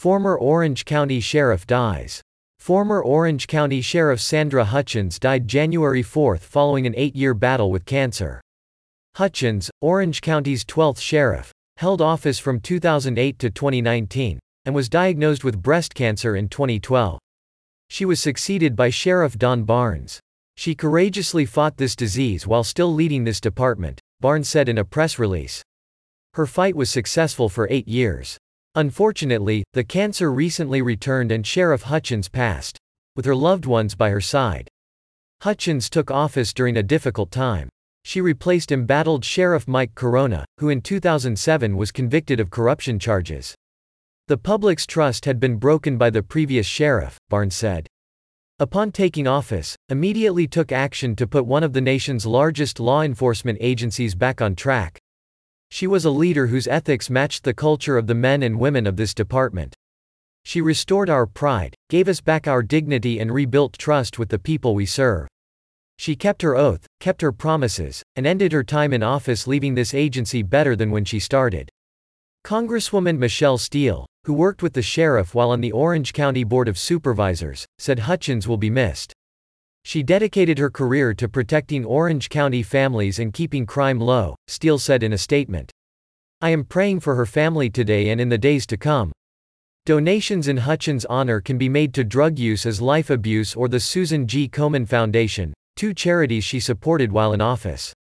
Former Orange County Sheriff dies. Former Orange County Sheriff Sandra Hutchins died January 4 following an 8-year battle with cancer. Hutchins, Orange County's 12th sheriff, held office from 2008 to 2019, and was diagnosed with breast cancer in 2012. She was succeeded by Sheriff Don Barnes. She courageously fought this disease while still leading this department, Barnes said in a press release. Her fight was successful for 8 years. Unfortunately, the cancer recently returned and Sheriff Hutchins passed, with her loved ones by her side. Hutchins took office during a difficult time. She replaced embattled Sheriff Mike Corona, who in 2007 was convicted of corruption charges. The public's trust had been broken by the previous sheriff, Barnes said. Upon taking office, immediately took action to put one of the nation's largest law enforcement agencies back on track. She was a leader whose ethics matched the culture of the men and women of this department. She restored our pride, gave us back our dignity and rebuilt trust with the people we serve. She kept her oath, kept her promises, and ended her time in office leaving this agency better than when she started. Congresswoman Michelle Steel, who worked with the sheriff while on the Orange County Board of Supervisors, said Hutchins will be missed. She dedicated her career to protecting Orange County families and keeping crime low, Steel said in a statement. I am praying for her family today and in the days to come. Donations in Hutchins' honor can be made to Drug Use as Life Abuse or the Susan G. Komen Foundation, 2 charities she supported while in office.